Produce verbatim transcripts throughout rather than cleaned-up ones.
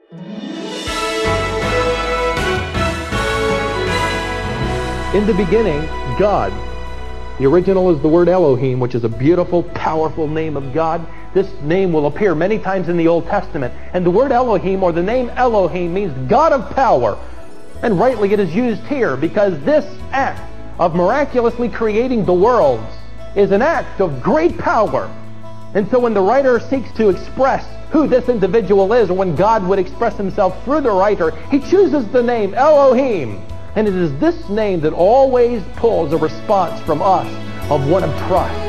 In the beginning, God. The original is the word Elohim, which is a beautiful, powerful name of God. This name will appear many times in the Old Testament. And the word Elohim, or the name Elohim, means God of power. And rightly it is used here because this act of miraculously creating the worlds is an act of great power. And so when the writer seeks to express who this individual is, or when God would express himself through the writer, he chooses the name Elohim. And it is this name that always pulls a response from us of one of trust.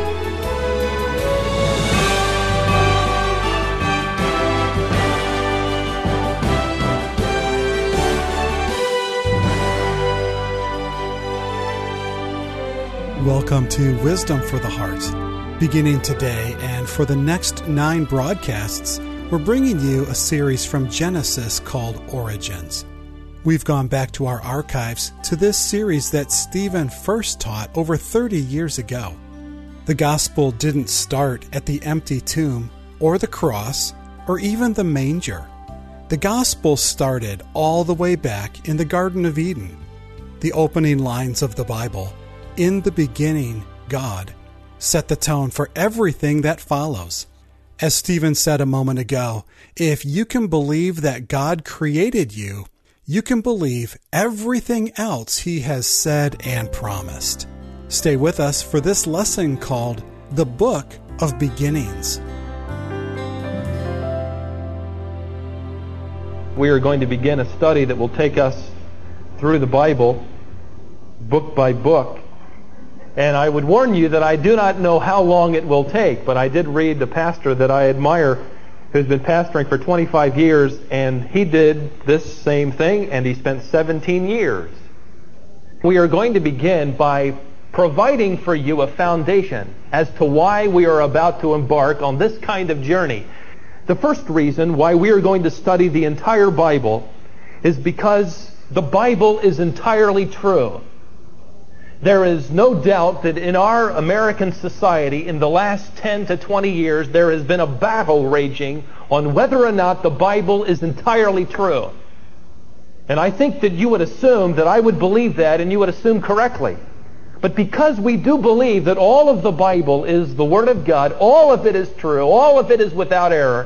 Welcome to Wisdom for the Heart. Beginning today and for the next nine broadcasts, we're bringing you a series from Genesis called Origins. We've gone back to our archives to this series that Stephen first taught over thirty years ago. The gospel didn't start at the empty tomb or the cross or even the manger. The gospel started all the way back in the Garden of Eden. The opening lines of the Bible, "In the beginning, God," set the tone for everything that follows. As Stephen said a moment ago, if you can believe that God created you, you can believe everything else he has said and promised. Stay with us for this lesson called The Book of Beginnings. We are going to begin a study that will take us through the Bible, book by book. And I would warn you that I do not know how long it will take, but I did read the pastor that I admire who's been pastoring for twenty-five years, and he did this same thing, and he spent seventeen years. We are going to begin by providing for you a foundation as to why we are about to embark on this kind of journey. The first reason why we are going to study the entire Bible is because the Bible is entirely true. There is no doubt that in our American society in the last ten to twenty years there has been a battle raging on whether or not the Bible is entirely true. And I think that you would assume that I would believe that, and you would assume correctly. But because we do believe that all of the Bible is the Word of God, all of it is true, all of it is without error,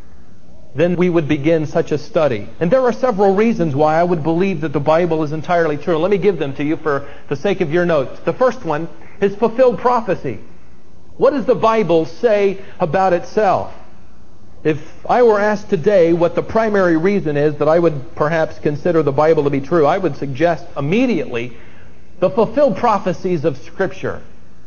then we would begin such a study. And there are several reasons why I would believe that the Bible is entirely true. Let me give them to you for the sake of your notes. The first one is fulfilled prophecy. What does the Bible say about itself? If I were asked today what the primary reason is that I would perhaps consider the Bible to be true, I would suggest immediately the fulfilled prophecies of Scripture.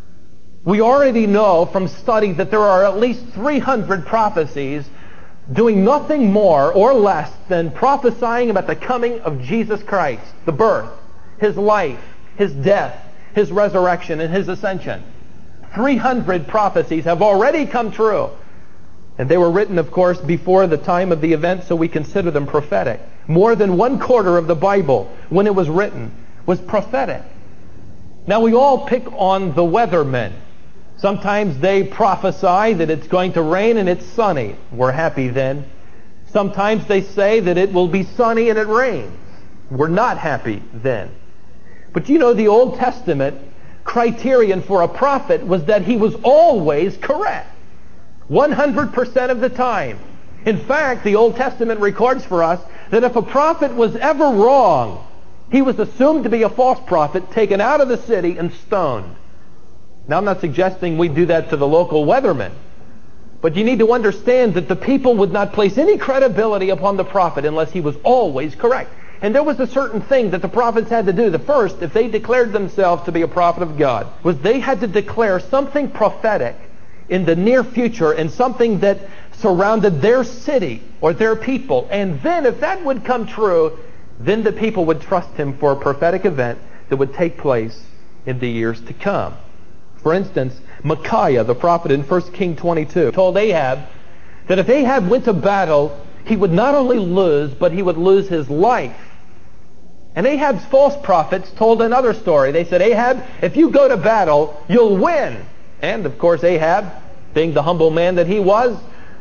We already know from study that there are at least three hundred prophecies doing nothing more or less than prophesying about the coming of Jesus Christ, the birth, His life, His death, His resurrection, and His ascension. three hundred prophecies have already come true. And they were written, of course, before the time of the event, so we consider them prophetic. More than one quarter of the Bible, when it was written, was prophetic. Now, we all pick on the weathermen. Sometimes they prophesy that it's going to rain and it's sunny. We're happy then. Sometimes they say that it will be sunny and it rains. We're not happy then. But you know, the Old Testament criterion for a prophet was that he was always correct. one hundred percent of the time. In fact, the Old Testament records for us that if a prophet was ever wrong, he was assumed to be a false prophet, taken out of the city and stoned. Now, I'm not suggesting we do that to the local weathermen, but you need to understand that the people would not place any credibility upon the prophet unless he was always correct. And there was a certain thing that the prophets had to do. The first, if they declared themselves to be a prophet of God, was they had to declare something prophetic in the near future and something that surrounded their city or their people. And then, if that would come true, then the people would trust him for a prophetic event that would take place in the years to come. For instance, Micaiah, the prophet in First Kings twenty-two, told Ahab that if Ahab went to battle, he would not only lose, but he would lose his life. And Ahab's false prophets told another story. They said, Ahab, if you go to battle, you'll win. And, of course, Ahab, being the humble man that he was,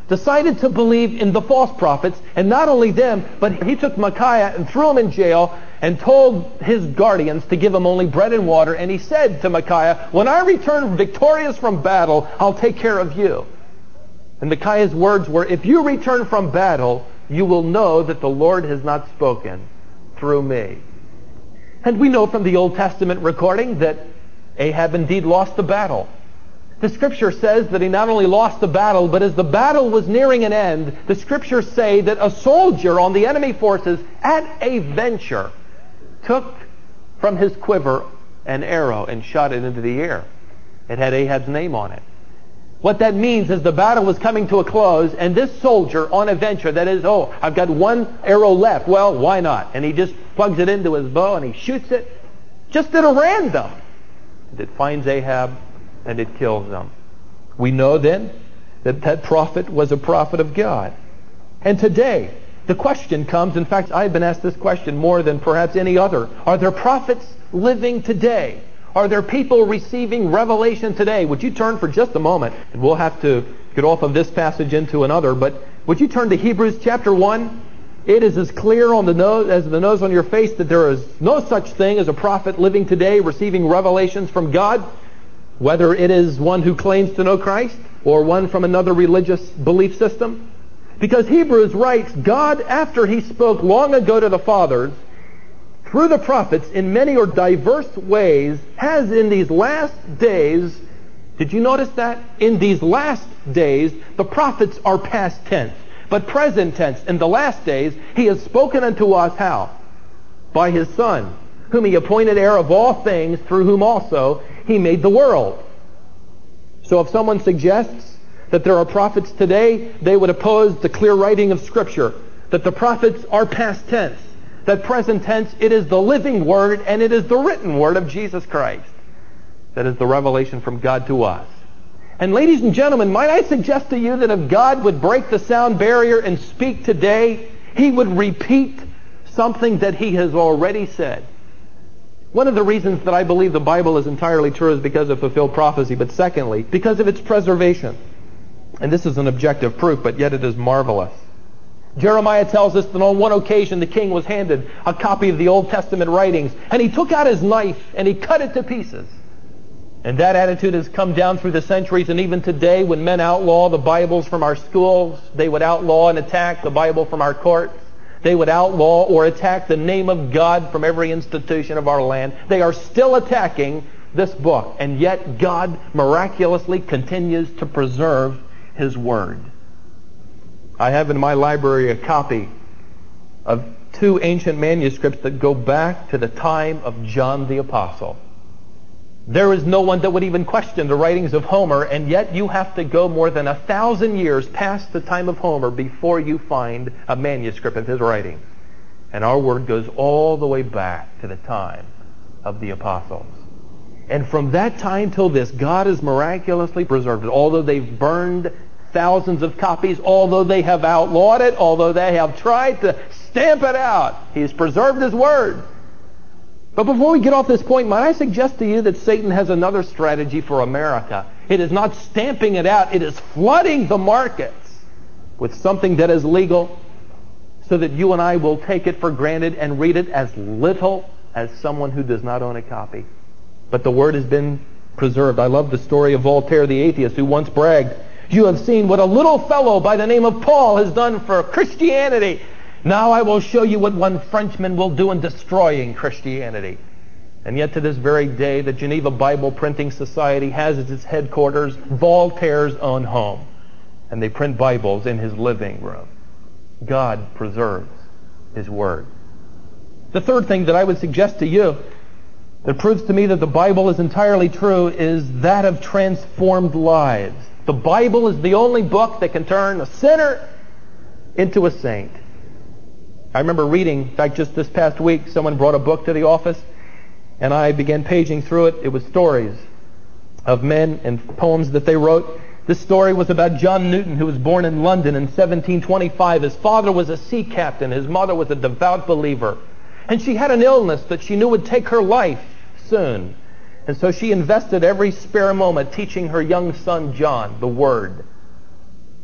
decided to believe in the false prophets, and not only them, but he took Micaiah and threw him in jail and told his guardians to give him only bread and water, and he said to Micaiah, when I return victorious from battle, I'll take care of you. And Micaiah's words were, if you return from battle, you will know that the Lord has not spoken through me. And we know from the Old Testament recording that Ahab indeed lost the battle. The Scripture says that he not only lost the battle, but as the battle was nearing an end, the Scriptures say that a soldier on the enemy forces at a venture took from his quiver an arrow and shot it into the air. It had Ahab's name on it. What that means is the battle was coming to a close, and this soldier on a venture, that is, oh, I've got one arrow left, well, why not? And he just plugs it into his bow and he shoots it just at a random. And it finds Ahab and it kills them. We know then that that prophet was a prophet of God. And today, the question comes, in fact, I've been asked this question more than perhaps any other. Are there prophets living today? Are there people receiving revelation today? Would you turn for just a moment, and we'll have to get off of this passage into another, but would you turn to Hebrews chapter one? It is as clear on the nose as the nose on your face that there is no such thing as a prophet living today receiving revelations from God, whether it is one who claims to know Christ or one from another religious belief system. Because Hebrews writes, God, after he spoke long ago to the fathers, through the prophets in many or diverse ways, has in these last days, did you notice that? In these last days, the prophets are past tense, but present tense. In the last days, he has spoken unto us how? By his Son, whom he appointed heir of all things, through whom also he made the world. So if someone suggests that there are prophets today, they would oppose the clear writing of Scripture, that the prophets are past tense, that present tense, it is the living Word and it is the written Word of Jesus Christ. That is the revelation from God to us. And ladies and gentlemen, might I suggest to you that if God would break the sound barrier and speak today, he would repeat something that he has already said. One of the reasons that I believe the Bible is entirely true is because of fulfilled prophecy, but secondly, because of its preservation. And this is an objective proof, but yet it is marvelous. Jeremiah tells us that on one occasion the king was handed a copy of the Old Testament writings, and he took out his knife and he cut it to pieces. And that attitude has come down through the centuries, and even today when men outlaw the Bibles from our schools, they would outlaw and attack the Bible from our courts. They would outlaw or attack the name of God from every institution of our land. They are still attacking this book, and yet God miraculously continues to preserve his Word. I have in my library a copy of two ancient manuscripts that go back to the time of John the Apostle. There is no one that would even question the writings of Homer, and yet you have to go more than a thousand years past the time of Homer before you find a manuscript of his writings. And our word goes all the way back to the time of the apostles. And from that time till this, God has miraculously preserved it. Although they've burned thousands of copies, although they have outlawed it, although they have tried to stamp it out, He's preserved His Word. But before we get off this point, might I suggest to you that Satan has another strategy for America. It is not stamping it out, it is flooding the markets with something that is legal so that you and I will take it for granted and read it as little as someone who does not own a copy. But the Word has been preserved. I love the story of Voltaire the atheist, who once bragged, "You have seen what a little fellow by the name of Paul has done for Christianity. Now I will show you what one Frenchman will do in destroying Christianity." And yet to this very day, the Geneva Bible Printing Society has as its headquarters Voltaire's own home. And they print Bibles in his living room. God preserves His Word. The third thing that I would suggest to you that proves to me that the Bible is entirely true is that of transformed lives. The Bible is the only book that can turn a sinner into a saint. I remember reading, in fact, just this past week, someone brought a book to the office, and I began paging through it. It was stories of men and poems that they wrote. This story was about John Newton, who was born in London in seventeen twenty-five. His father was a sea captain. His mother was a devout believer. And she had an illness that she knew would take her life soon. And so she invested every spare moment teaching her young son, John, the Word.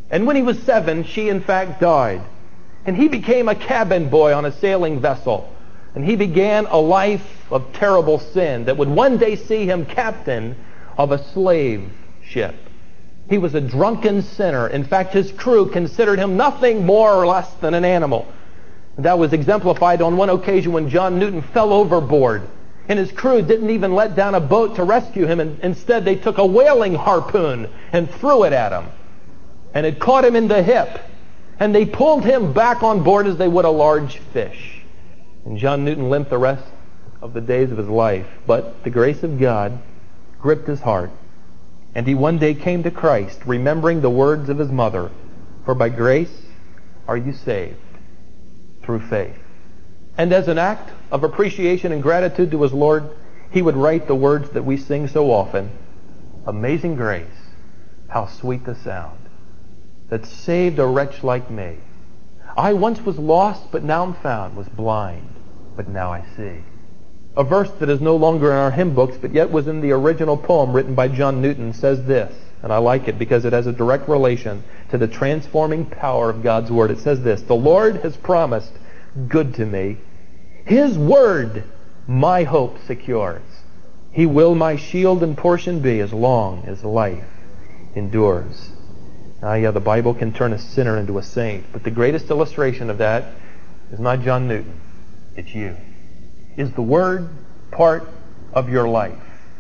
And when he was seven, she in fact died. And he became a cabin boy on a sailing vessel. And he began a life of terrible sin that would one day see him captain of a slave ship. He was a drunken sinner. In fact, his crew considered him nothing more or less than an animal. And that was exemplified on one occasion when John Newton fell overboard. And his crew didn't even let down a boat to rescue him. And instead, they took a whaling harpoon and threw it at him. And it caught him in the hip. And they pulled him back on board as they would a large fish. And John Newton limped the rest of the days of his life. But the grace of God gripped his heart. And he one day came to Christ, remembering the words of his mother, "For by grace are you saved, through faith." And as an act of appreciation and gratitude to his Lord, he would write the words that we sing so often, "Amazing grace, how sweet the sound, that saved a wretch like me. I once was lost, but now am found, was blind, but now I see." A verse that is no longer in our hymn books, but yet was in the original poem written by John Newton, says this, and I like it because it has a direct relation to the transforming power of God's Word. It says this, "The Lord has promised good to me. His Word my hope secures. He will my shield and portion be as long as life endures." Now, yeah, the Bible can turn a sinner into a saint, but the greatest illustration of that is not John Newton. It's you. Is the Word part of your life?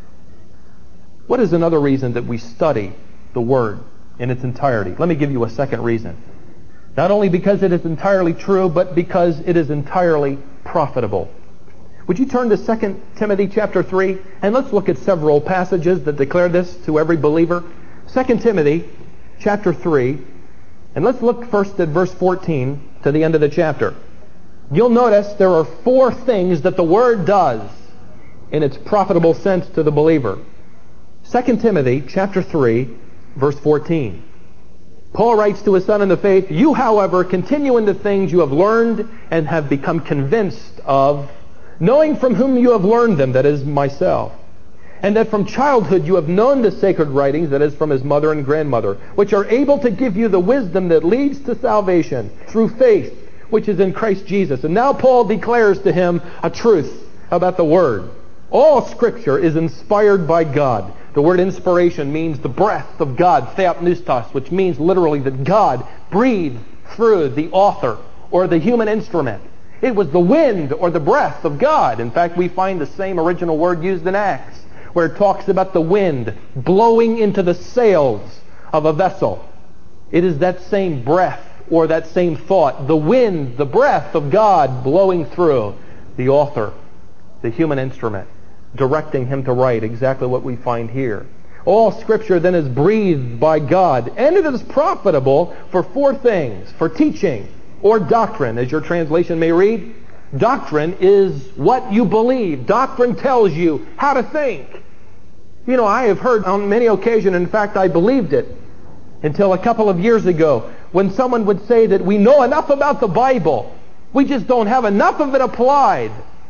What is another reason that we study the Word in its entirety? Let me give you a second reason. Not only because it is entirely true, but because it is entirely profitable. Would you turn to Second Timothy chapter three, and let's look at several passages that declare this to every believer. Second Timothy chapter three, and let's look first at verse fourteen to the end of the chapter. You'll notice there are four things that the Word does in its profitable sense to the believer. Second Timothy chapter three, verse fourteen. Paul writes to his son in the faith, "You, however, continue in the things you have learned and have become convinced of, knowing from whom you have learned them, that is, myself, and that from childhood you have known the sacred writings, that is, from his mother and grandmother, which are able to give you the wisdom that leads to salvation through faith, which is in Christ Jesus." And now Paul declares to him a truth about the Word. All Scripture is inspired by God. The word inspiration means the breath of God, theopneustos, which means literally that God breathed through the author or the human instrument. It was the wind or the breath of God. In fact, we find the same original word used in Acts, where it talks about the wind blowing into the sails of a vessel. It is that same breath or that same thought, the wind, the breath of God blowing through the author, the human instrument, directing him to write exactly what we find here. All Scripture then is breathed by God, and it is profitable for four things: for teaching or doctrine, as your translation may read. Doctrine is what you believe. Doctrine tells you how to think. You know, I have heard on many occasions, in fact, I believed it until a couple of years ago, when someone would say that we know enough about the Bible, we just don't have enough of it applied.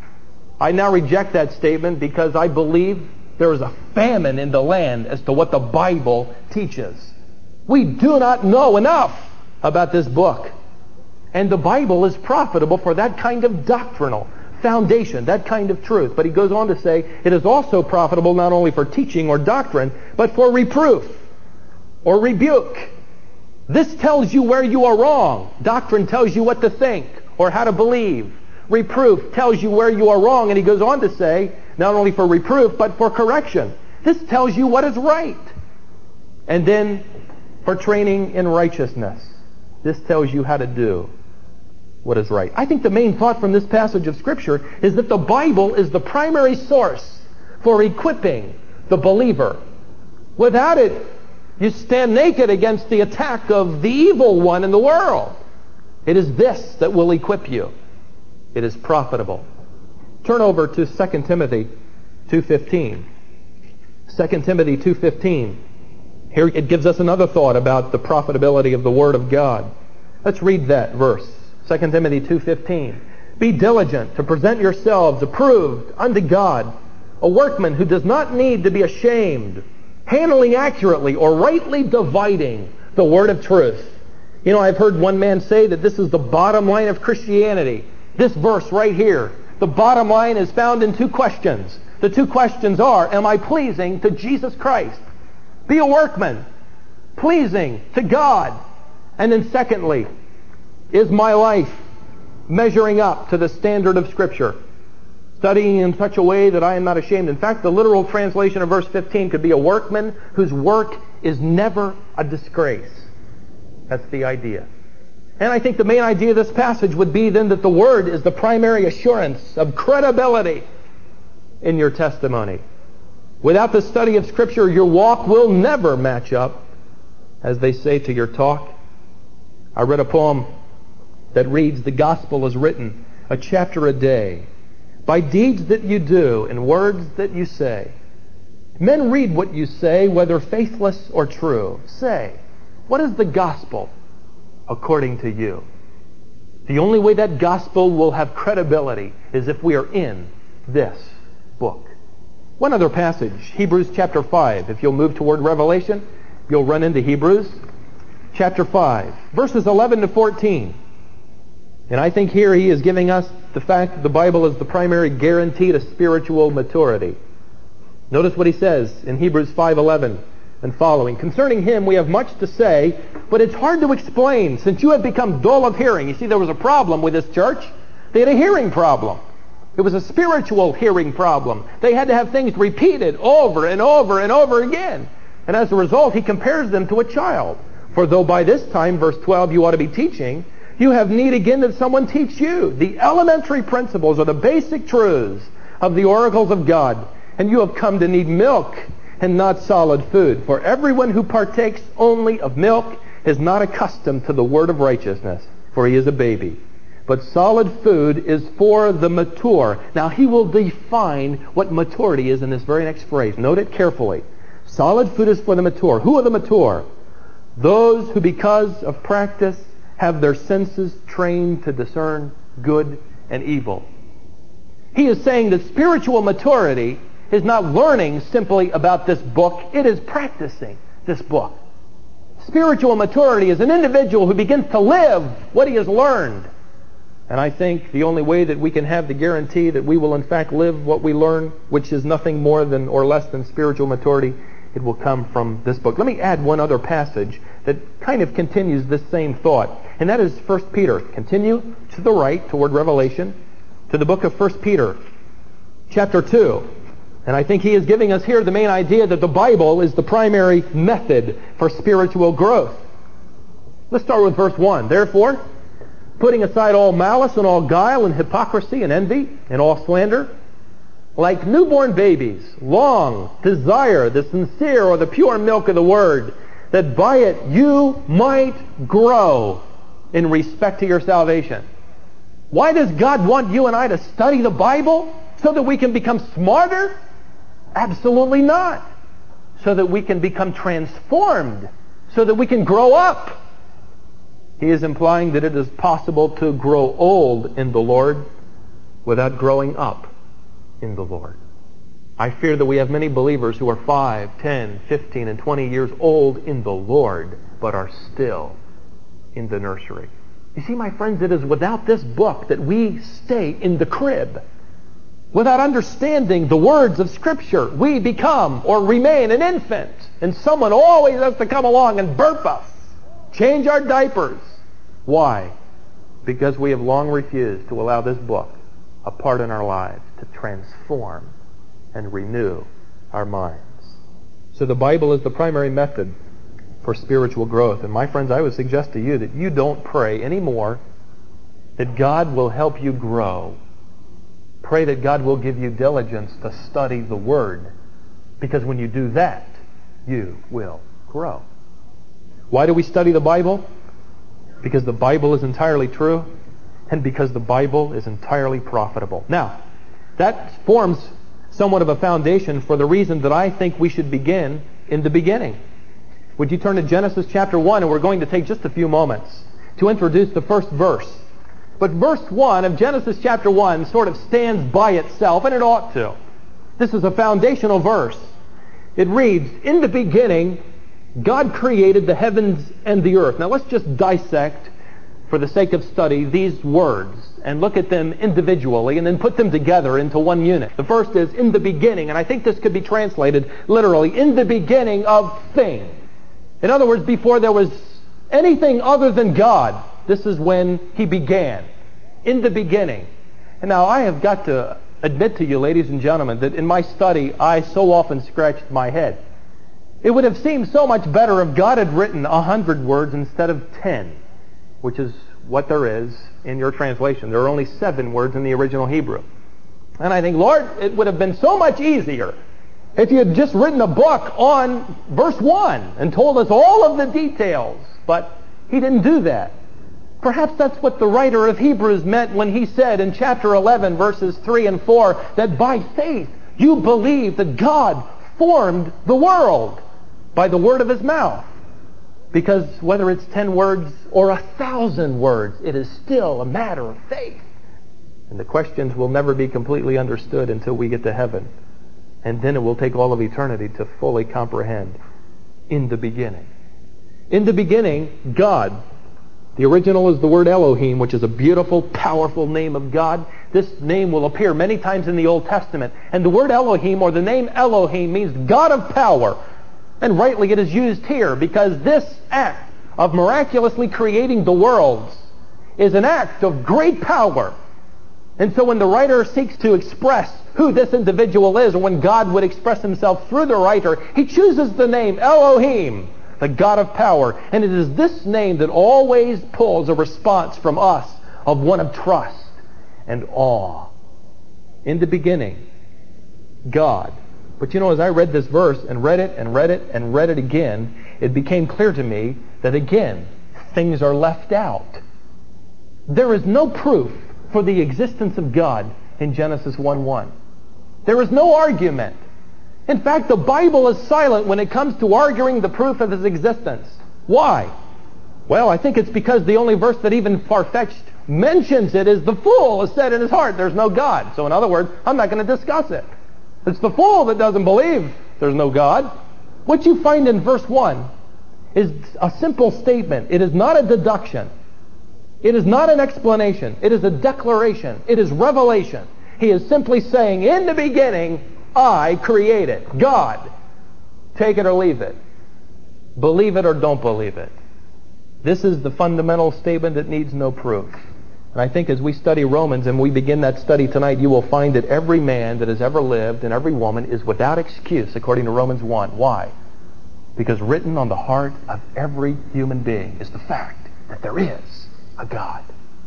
I now reject that statement because I believe there is a famine in the land as to what the Bible teaches. We do not know enough about this book. And the Bible is profitable for that kind of doctrinal foundation, that kind of truth. But he goes on to say it is also profitable not only for teaching or doctrine, but for reproof or rebuke. This tells you where you are wrong. Doctrine tells you what to think or how to believe. Reproof tells you where you are wrong. And he goes on to say, not only for reproof, but for correction. This tells you what is right. And then for training in righteousness. This tells you how to do what is right. I think the main thought from this passage of Scripture is that the Bible is the primary source for equipping the believer. Without it, you stand naked against the attack of the evil one in the world. It is this that will equip you. It is profitable. Turn over to Second Timothy two fifteen. Second Timothy two fifteen. Here it gives us another thought about the profitability of the Word of God. Let's read that verse. Second Timothy two fifteen. Be diligent to present yourselves approved unto God, a workman who does not need to be ashamed, handling accurately or rightly dividing the word of truth. You know, I've heard one man say that this is the bottom line of Christianity. This verse right here. The bottom line is found in two questions. The two questions are, am I pleasing to Jesus Christ? Be a workman, pleasing to God. And then secondly, is my life measuring up to the standard of Scripture? Studying in such a way that I am not ashamed. In fact, the literal translation of verse fifteen could be a workman whose work is never a disgrace. That's the idea. And I think the main idea of this passage would be then that the Word is the primary assurance of credibility in your testimony. Without the study of Scripture, your walk will never match up, as they say, to your talk. I read a poem that reads, "The gospel is written, a chapter a day, by deeds that you do and words that you say. Men read what you say, whether faithless or true. Say, what is the gospel according to you?" The only way that gospel will have credibility is if we are in this book. One other passage, Hebrews chapter five. If you'll move toward Revelation, you'll run into Hebrews chapter five, verses eleven to fourteen. And I think here he is giving us the fact that the Bible is the primary guarantee to spiritual maturity. Notice what he says in Hebrews five eleven and following. "Concerning him we have much to say, but it's hard to explain, since you have become dull of hearing." You see, there was a problem with this church. They had a hearing problem. It was a spiritual hearing problem. They had to have things repeated over and over and over again. And as a result, he compares them to a child. "For though by this time," verse twelve, "you ought to be teaching, you have need again that someone teach you the elementary principles or the basic truths of the oracles of God. And you have come to need milk and not solid food. For everyone who partakes only of milk is not accustomed to the word of righteousness, for he is a baby. But solid food is for the mature." Now he will define what maturity is in this very next phrase. Note it carefully. Solid food is for the mature. Who are the mature? Those who because of practice have their senses trained to discern good and evil. He is saying that spiritual maturity is not learning simply about this book. It is practicing this book. Spiritual maturity is an individual who begins to live what he has learned. And I think the only way that we can have the guarantee that we will in fact live what we learn, which is nothing more than or less than spiritual maturity, it will come from this book. Let me add one other passage that kind of continues this same thought. And that is First Peter. Continue to the right toward Revelation to the book of First Peter, chapter two. And I think he is giving us here the main idea that the Bible is the primary method for spiritual growth. Let's start with verse one. "Therefore, putting aside all malice and all guile and hypocrisy and envy and all slander, like newborn babies, long desire the sincere or the pure milk of the word, that by it you might grow in respect to your salvation." Why does God want you and I to study the Bible? So that we can become smarter? Absolutely not. So that we can become transformed. So that we can grow up. He is implying that it is possible to grow old in the Lord without growing up in the Lord. I fear that we have many believers who are five, ten, fifteen, and twenty years old in the Lord, but are still in the nursery. You see, my friends, it is without this book that we stay in the crib. Without understanding the words of Scripture, we become or remain an infant, and someone always has to come along and burp us, change our diapers. Why? Because we have long refused to allow this book a part in our lives to transform and renew our minds. So the Bible is the primary method for spiritual growth. And my friends, I would suggest to you that you don't pray anymore that God will help you grow. Pray that God will give you diligence to study the Word, because when you do that, you will grow. Why do we study the Bible? Because the Bible is entirely true, and because the Bible is entirely profitable. Now, that forms somewhat of a foundation for the reason that I think we should begin in the beginning. Would you turn to Genesis chapter one, and we're going to take just a few moments to introduce the first verse. But verse one of Genesis chapter one sort of stands by itself, and it ought to. This is a foundational verse. It reads, "In the beginning, God created the heavens and the earth. Now let's just dissect, for the sake of study, these words and look at them individually and then put them together into one unit. The first is in the beginning, and I think this could be translated literally, in the beginning of thing. In other words, before there was anything other than God, this is when He began. In the beginning. And now I have got to admit to you, ladies and gentlemen, that in my study I so often scratched my head. It would have seemed so much better if God had written a hundred words instead of ten, which is what there is in your translation. There are only seven words in the original Hebrew. And I think, Lord, it would have been so much easier if you had just written a book on verse one and told us all of the details. But He didn't do that. Perhaps that's what the writer of Hebrews meant when he said in chapter eleven, verses three and four, that by faith you believe that God formed the world by the word of His mouth. Because whether it's ten words or a thousand words, it is still a matter of faith. And the questions will never be completely understood until we get to heaven. And then it will take all of eternity to fully comprehend. In the beginning. In the beginning, God. The original is the word Elohim, which is a beautiful, powerful name of God. This name will appear many times in the Old Testament. And the word Elohim, or the name Elohim, means God of power. And rightly it is used here because this act of miraculously creating the worlds is an act of great power. And so when the writer seeks to express who this individual is, or when God would express Himself through the writer, he chooses the name Elohim, the God of power. And it is this name that always pulls a response from us of one of trust and awe. In the beginning, God. But you know, as I read this verse and read it and read it and read it again, it became clear to me that again, things are left out. There is no proof for the existence of God in Genesis one one. There is no argument. In fact, the Bible is silent when it comes to arguing the proof of His existence. Why? Well, I think it's because the only verse that even far-fetched mentions it is the fool has said in his heart, there's no God. So in other words, I'm not going to discuss it. It's the fool that doesn't believe there's no God. What you find in verse one is a simple statement. It is not a deduction. It is not an explanation. It is a declaration. It is revelation. He is simply saying, in the beginning, I created. God. Take it or leave it. Believe it or don't believe it. This is the fundamental statement that needs no proof. And I think as we study Romans and we begin that study tonight, you will find that every man that has ever lived and every woman is without excuse according to Romans one. Why? Because written on the heart of every human being is the fact that there is a God.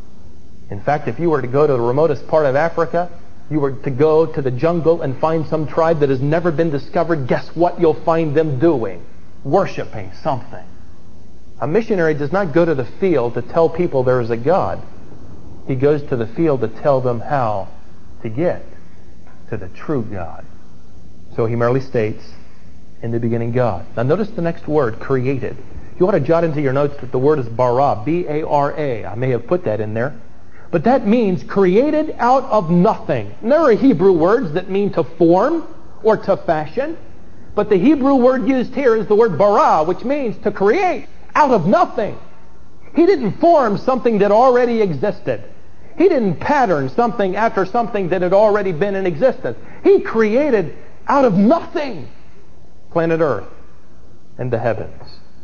In fact, if you were to go to the remotest part of Africa, you were to go to the jungle and find some tribe that has never been discovered, guess what you'll find them doing? Worshipping something. A missionary does not go to the field to tell people there is a God. He goes to the field to tell them how to get to the true God. So he merely states, in the beginning God. Now notice the next word, created. You ought to jot into your notes that the word is bara, B A R A. I may have put that in there. But that means created out of nothing. And there are Hebrew words that mean to form or to fashion. But the Hebrew word used here is the word bara, which means to create out of nothing. He didn't form something that already existed. He didn't pattern something after something that had already been in existence. He created out of nothing planet Earth and the heavens.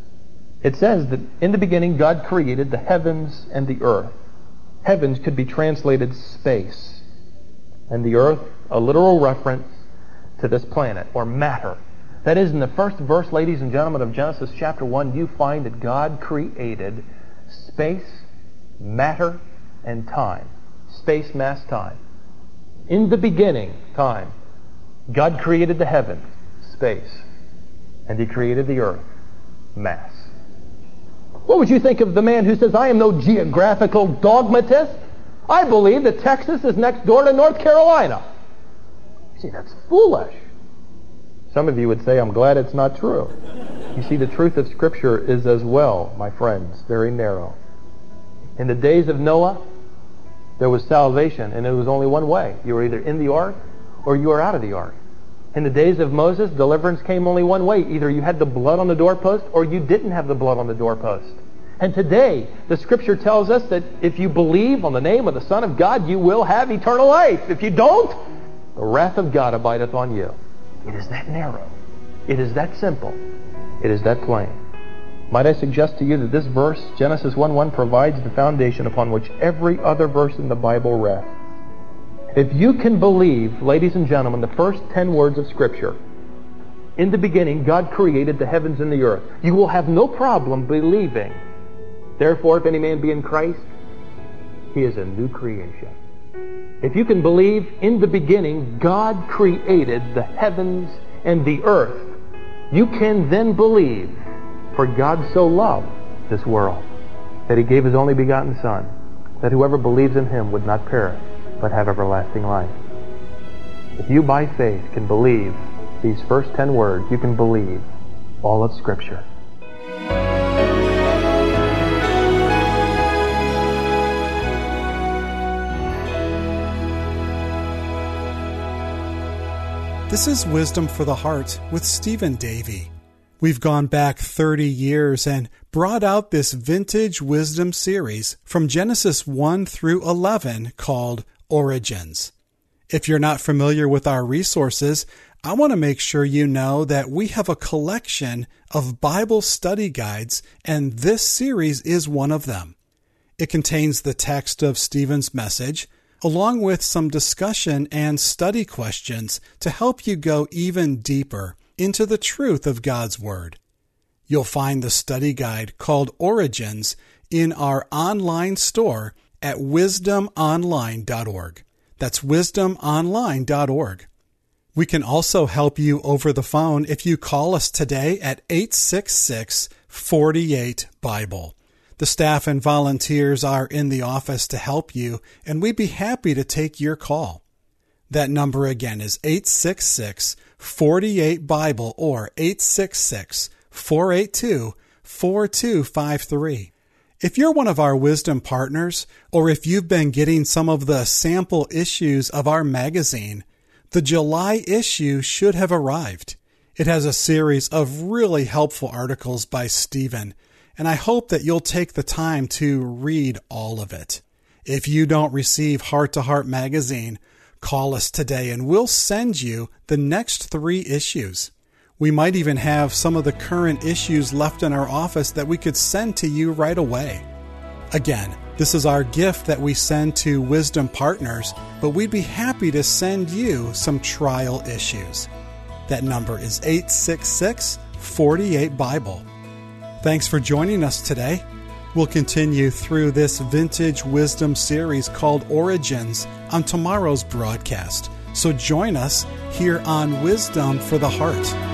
It says that in the beginning God created the heavens and the earth. Heavens could be translated space, and the earth a literal reference to this planet or matter. That is, in the first verse, ladies and gentlemen, of Genesis chapter one, you find that God created space, matter, and time. Space, mass, time. In the beginning, time, God created the heavens, space, and He created the earth, mass. What would you think of the man who says, I am no geographical dogmatist. I believe that Texas is next door to North Carolina. See, that's foolish. Some of you would say, I'm glad it's not true. You see, the truth of Scripture is as well, my friends, very narrow. In the days of Noah, there was salvation, and it was only one way. You were either in the ark or you were out of the ark. In the days of Moses, deliverance came only one way. Either you had the blood on the doorpost or you didn't have the blood on the doorpost. And today, the Scripture tells us that if you believe on the name of the Son of God, you will have eternal life. If you don't, the wrath of God abideth on you. It is that narrow. It is that simple. It is that plain. Might I suggest to you that this verse, Genesis one one, provides the foundation upon which every other verse in the Bible rests. If you can believe, ladies and gentlemen, the first ten words of Scripture, in the beginning God created the heavens and the earth, you will have no problem believing. Therefore, if any man be in Christ, he is a new creation. If you can believe, in the beginning God created the heavens and the earth, you can then believe, for God so loved this world that he gave his only begotten Son, that whoever believes in him would not perish, but have everlasting life. If you by faith can believe these first ten words, you can believe all of Scripture. This is Wisdom for the Heart with Stephen Davey. We've gone back thirty years and brought out this vintage wisdom series from Genesis one through eleven called Origins. If you're not familiar with our resources, I want to make sure you know that we have a collection of Bible study guides, and this series is one of them. It contains the text of Stephen's message, along with some discussion and study questions to help you go even deeper into the truth of God's Word. You'll find the study guide called Origins in our online store at wisdom online dot org. That's wisdom online dot org. We can also help you over the phone if you call us today at eight six six, four eight, Bible. The staff and volunteers are in the office to help you, and we'd be happy to take your call. That number again is eight six six, four eight, Bible or eight six six, four eight two, four two five three. If you're one of our Wisdom partners, or if you've been getting some of the sample issues of our magazine, the July issue should have arrived. It has a series of really helpful articles by Stephen, and I hope that you'll take the time to read all of it. If you don't receive Heart to Heart magazine, call us today and we'll send you the next three issues. We might even have some of the current issues left in our office that we could send to you right away. Again, this is our gift that we send to Wisdom partners, but we'd be happy to send you some trial issues. That number is eight six six, four eight, Bible. Thanks for joining us today. We'll continue through this vintage wisdom series called Origins on tomorrow's broadcast. So join us here on Wisdom for the Heart.